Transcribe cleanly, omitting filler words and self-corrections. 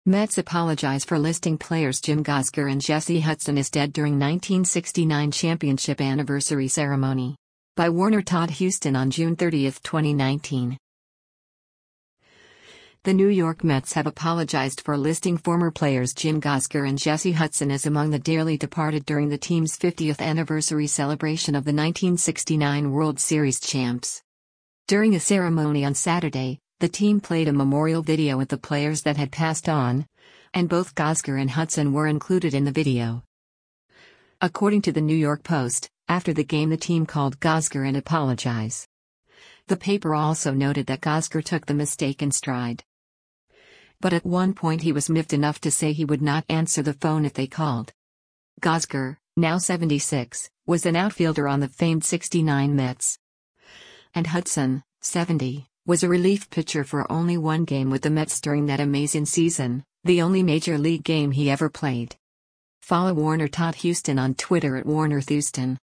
Mets apologize for listing players Jim Gosger and Jesse Hudson as dead during 1969 championship anniversary ceremony. By Warner Todd Huston on June 30, 2019. The New York Mets have apologized for listing former players Jim Gosger and Jesse Hudson as among the dearly departed during the team's 50th anniversary celebration of the 1969 World Series champs. During a ceremony on Saturday, the team played a memorial video with the players that had passed on, and both Gosger and Hudson were included in the video. According to the New York Post, after the game the team called Gosger and apologized. The paper also noted that Gosger took the mistake in stride. But at one point he was miffed enough to say he would not answer the phone if they called. Gosger, now 76, was an outfielder on the famed '69 Mets. And Hudson, 70, was a relief pitcher for only one game with the Mets during that amazing season, the only major league game he ever played. Follow Warner Todd Huston on Twitter at WarnerThouston.